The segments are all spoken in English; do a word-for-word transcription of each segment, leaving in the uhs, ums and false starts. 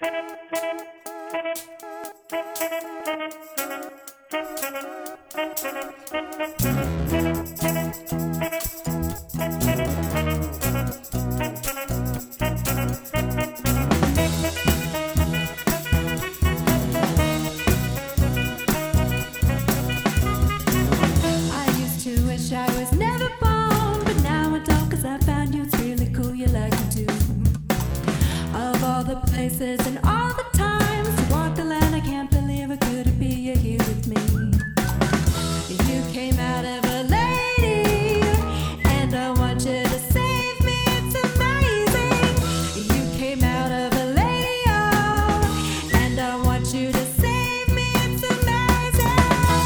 Wish I was never born, but now I don't, 'cause I found you, it's really cool, you like it too. Of all the places and all the times to walk the land, I can't believe it, could it be you're here with me. You came out of a lady, and I want you to save me, it's amazing. You came out of a lady, oh, and I want you to save me, it's amazing.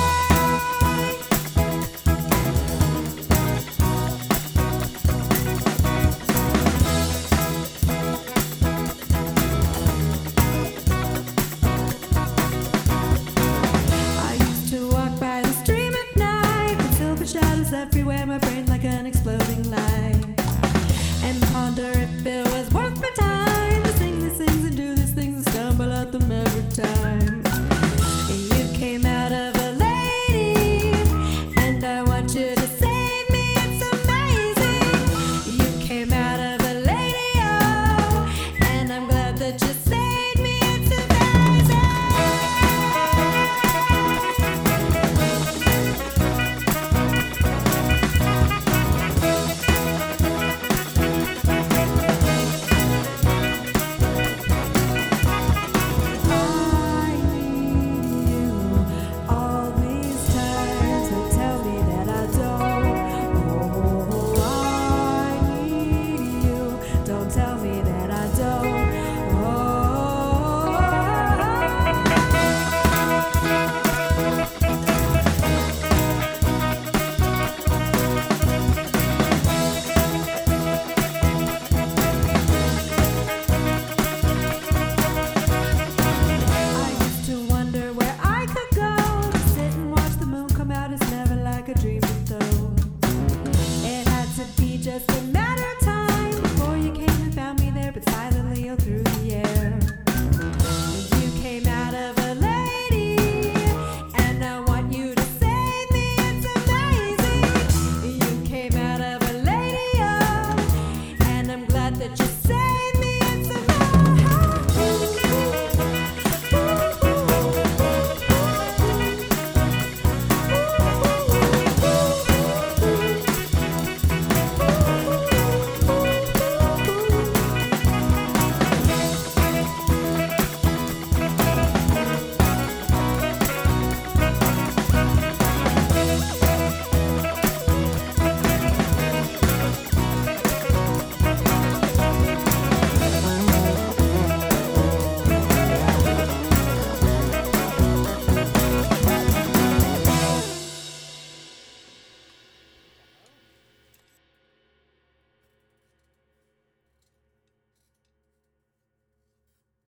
Shadows everywhere, my brain like an exploding light, and ponder if it was worth my time to sing these things and do these things and stumble at them every time. You came out of